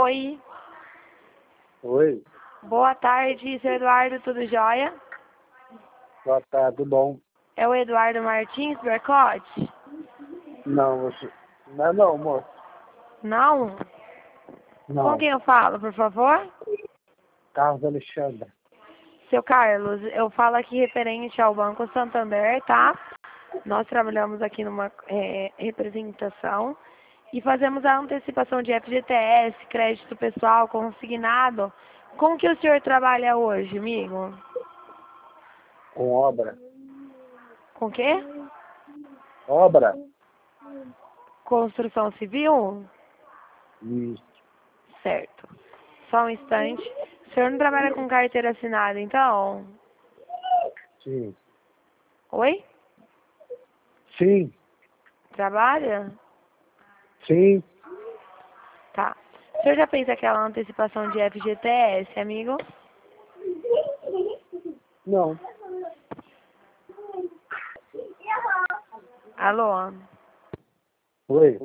Oi. Oi, Boa tarde, seu Eduardo, tudo jóia? boa tarde, tudo bom? É o Eduardo Martins Bercotti? Não, você... Não é não, moço. Não? Com Não, quem eu falo, por favor? Carlos Alexandre. Seu Carlos, eu falo aqui referente ao Banco Santander, tá? Nós trabalhamos aqui numa representação e fazemos a antecipação de FGTS, crédito pessoal, consignado. Com que o senhor trabalha hoje, amigo? Com obra. Com quê? Obra? Construção civil? Isso. Certo. Só um instante. O senhor não trabalha com carteira assinada, então? Sim. Oi? Sim. Trabalha? Sim. Tá. O senhor já fez aquela antecipação de FGTS, amigo? Não. Alô? Oi.